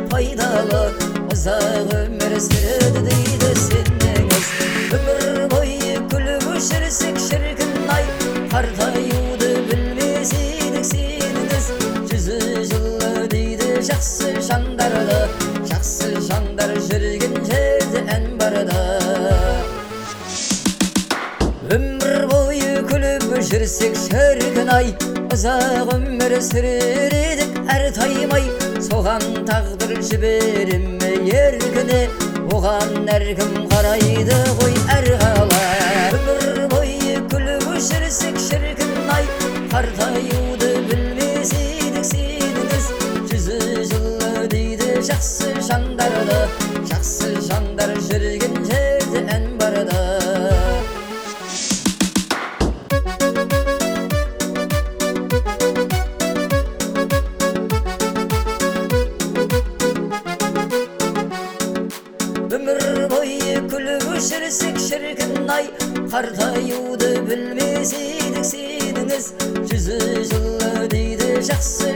пайдалы, ұзақ өмір сүреді дейді сеніңіз. Өмір бойы күліп өшірсек шіркін-ай, қартаюды білмес едік сеніңіз. 100 жылы дейді жақсы жандарды, жақсы жандар жүрген жерде ән барда. Өмір бойы күліп жүрсек шіркін-ай, ұзақ өмір сүрер едік әр таймай. Соған тағдыр жібере ме еркіне, оған әркім қарайды ғой әр қалай. Өмір бойы күліп жүрсек шіркін-ай, қартаюды білмес едік сеніңіз. 100 жылы дейді жақсы жандарды, жақсы жандар жүрген жерде ән барда. Өмір бойы күліп өшірсек шіркін-ай, қартаюды білмес едік сеніңіз. 100 жылы дейді жақсы